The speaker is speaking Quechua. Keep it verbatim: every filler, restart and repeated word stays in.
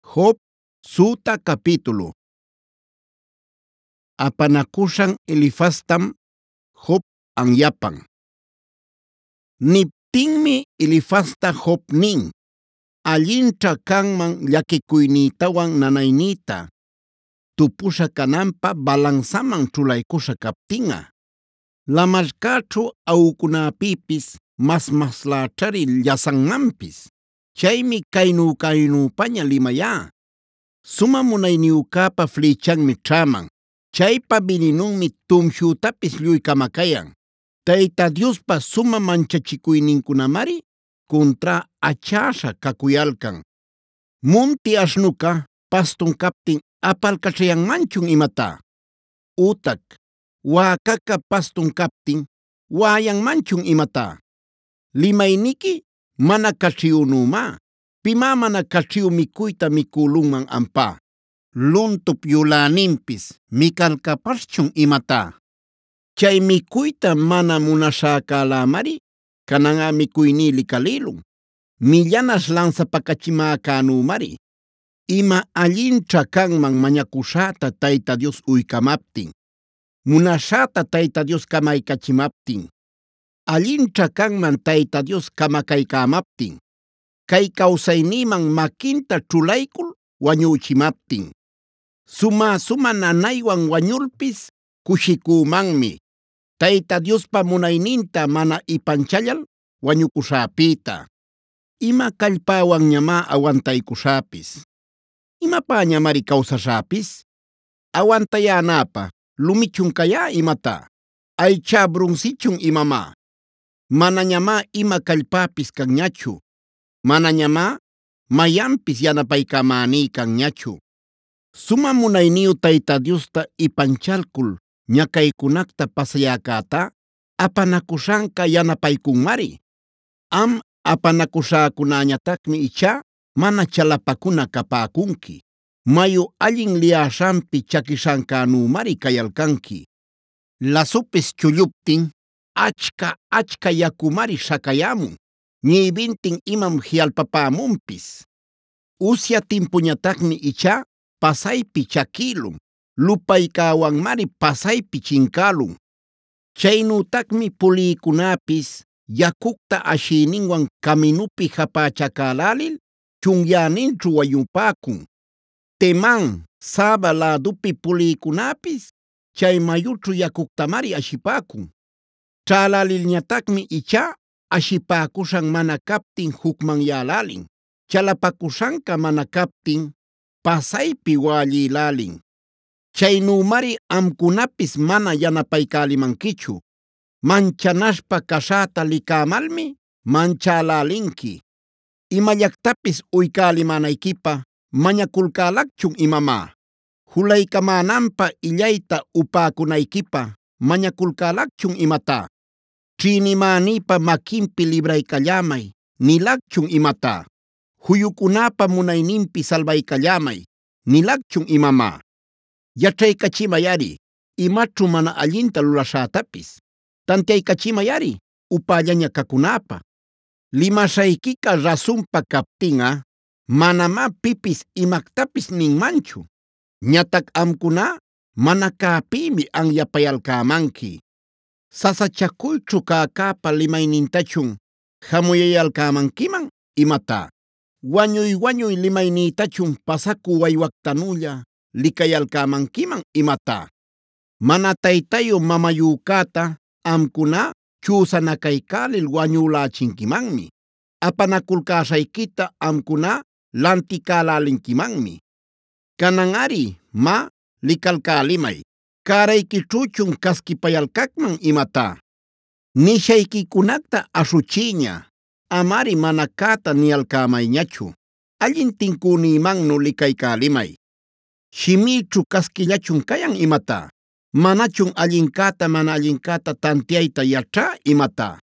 Job suta capítulo. Apanakushan Elifastam Job anyapan. Niptinmi Elifasta Job nin, allincha kanman llakikuynitawan nanaynita, tupusha kananpa balansaman chulaykusha kaptinga. Lamarkachu awkunapipis mas maslachari llasanmanpis. Chaymi kaynu kaynupaña limaya. Suma munayniukapa flechanmi chaman. Chaypa veninunmi tumshutapis lluy kamakayan. Tayta Diospa suma manchachikuyninkunamari kontra achasha kakuyalkan. Munti ashnuka paston kaptin apalkachayanmanchun imata. Utak wakaka paston kaptin wayanmanchun imata. Limayniki mana kachiyunuma, pima mana kachiyu mikuyta mikulunman ampa. Luntup yulanimpis mikalkapashchun imata. Chay mikuyta mana munashakalamari kananga mikuyni likalilun. Millanas lanzapakachimakanumari. Ima allincha kanman mañakushata Tayta Dios uykamaptin. Munashata Tayta Dios kamaykachimaptin. Allincha kanman Tayta Dios kamakaykamaptin. Kay kawsayniman makinta chulaykul wañuchimaptin. Suma suma nanaywan wañulpis kushikumanmi. Tayta Diospa munayninta mana ipanchallal wañukushapita. Ima kallpawan ñama awantaykushapis. Imapañamari kawsashapis. Awantayanapa lumichun kaya imata. Aycha brunsichun imama. Mana ñama ima kallpapis kanñachu. Mana ñama mayampis yanapaykamani kanñachu. Suma munayniyu Tayta Diosta ipanchalkul ñakaykunakta pasayakata apanakushanka yanapaykunmari. Am apanakushakunañatakmi icha mana chalapakuna kapakunki. Mayu allin liyashanpi chakishankanumari kayalkanki. Lasupis chulluptin achka achka yakumari shakayamun. Ñibintin imam hialpapamunpis. Usya timpuñatakmi icha pasaypi chakilun. Lupaykawanmari pasaypi chinkalun. Chaynutakmi puliykunapis yakukta ashiyninwan kaminupi hapachakalalil chunyaninchu wayupakun. Teman Saba ladupi puliykunapis chay mayuchu yakuktamari ashipakun. Chalalilñatakmi icha ashipakushan mana kaptin hukman yalalin. Chalapakushanka mana kaptin pasaypi wallilalin. Chaynumari amkunapis mana yanapaykälimankichu. Manchanashpa kashata likamalmi manchalalinki. Imallaktapis uykälimanaykipa mañakulkalakchun imama. Hulaykamananpa illayta upakunaykipa mañakulkalakchun imata. Chrinimanipa makinpi libraykallamay nilakchun imata. Huyukunapa munayninpi salvaykallamay nilakchun imama. Yachaykachimayari imachu mana allinta lulashätapis. Tantiaykachimayari upallaña kakunapa. Limashaykika rasunpa kaptinga manama pipis imaktapis ninmanchu. Ñatak amkuna mana kapimi anyapayalkamanki. Sasachakuychu kakapa limaynintachun hamuyayalkamankiman imata. Wañuy wañuy limaynitachun pasaku waywaktanulla likayalkamankiman imata. Mana taytayu mamayukata amkuna chusanakaykalil wañulachinkimanmi. Apanakulkashaykita amkuna lantikalalinkimanmi. Kanangari ma likalkalimay. Karaykichuchun kaskipayalkakman imata. Nishaykikunakta ashuchiña. Amari manakata niyalkamayñachu. Allin tinkunimannu likaykalimay. Shimichu kaskillachun kayan imata. Manachun allinkata mana allinkata tantiayta yacha imata.